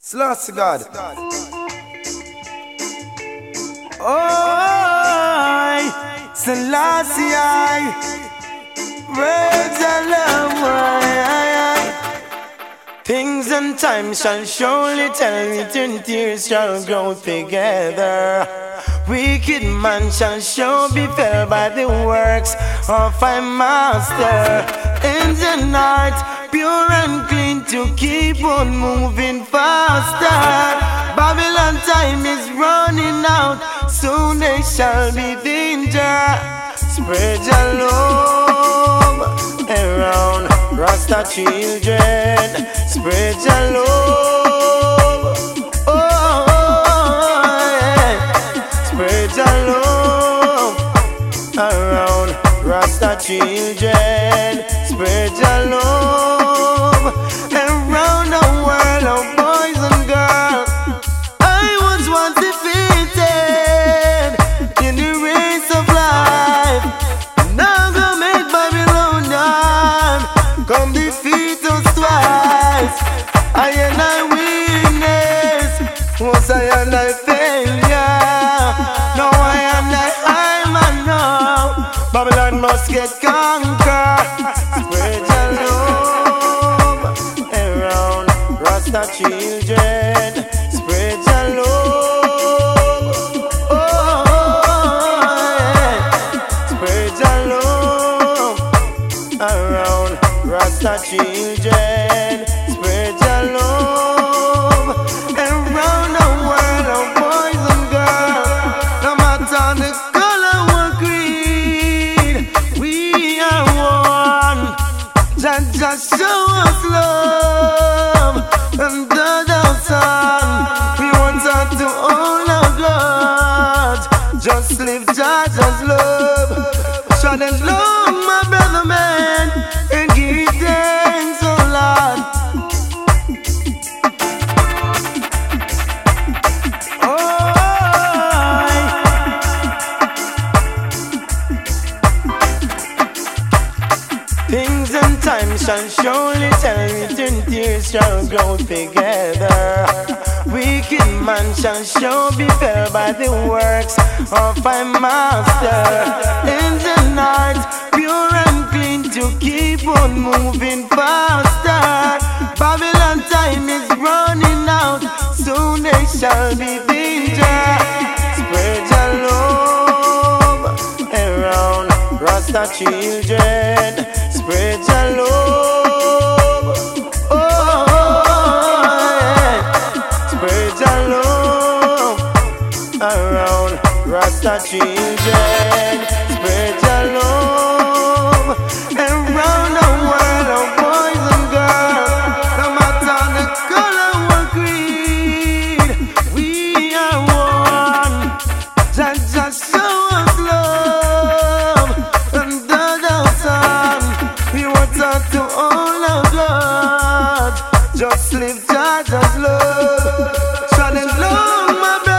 Slash God. Oh, Selassie, words of love. Things and time shall surely tell me, and tears shall grow together. Wicked man shall sure be fell by the works of my master. In the night, pure and clean to keep on moving faster. Babylon time is running out, soon there shall be danger. Spread your love around Rasta children. Spread your love, oh, yeah. Spread your love around Rasta children. Spread your love around the world of boys and girls. I was once defeated in the race of life. Now go make Babylonian come defeat us twice. I and I witness, was I and I failure. Now I and I'm now. Babylon must get conquered. Spread your love around Rasta children. Spread your love, oh, yeah. Spread your love around Rasta children. Spread your love around the world of boys and girls. No matter the color or creed, we are one. Just show us love and the sun. We want us to all our God. Just live Jah's love. Show them love, my brother man, and give thanks, oh Lord. Things and time shall surely tell me, and tears shall grow together. Wicked man shall sure be fell by the works of my master. In the night, pure and clean to keep on moving faster. Babylon time is running out, soon there shall be danger. Spread your love around Rasta children. Spread your love, oh, yeah. Spread your love around Rasta children. Spread your love around the world of boys and girls. No matter the color or creed, we are one. Just show us love under the sun. We want us to all our God. Just live Jah's love. Show them love, my brother.